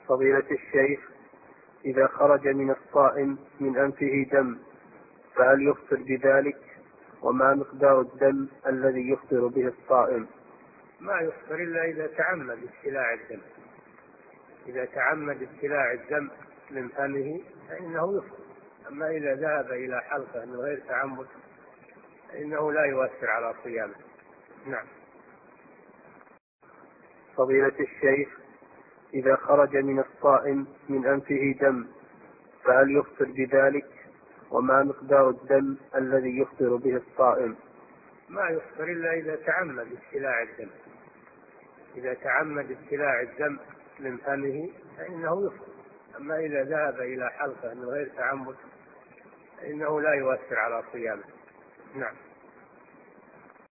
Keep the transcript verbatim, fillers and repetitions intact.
فضيلة الشيخ، إذا خرج من الصائم من أنفه دم فهل يفطر بذلك؟ وما مقدار الدم الذي يفطر به الصائم؟ ما يفطر إلا إذا تعمد ابتلاع الدم. إذا تعمد ابتلاع الدم من فمه فإنه يفطر. أما إذا ذهب إلى حلقه من غير تعمد فإنه لا يؤثر على صيامه. نعم. فضيلة الشيخ، إذا خرج من الصائم من أنفه دم فهل يفطر بذلك؟ وما مقدار الدم الذي يفطر به الصائم؟ ما يفطر إلا إذا تعمد ابتلاع الدم. إذا تعمد ابتلاع الدم من فمه فإنه يفطر. أما إذا ذهب إلى حلقه من غير تعمد فإنه لا يؤثر على صيامه. نعم.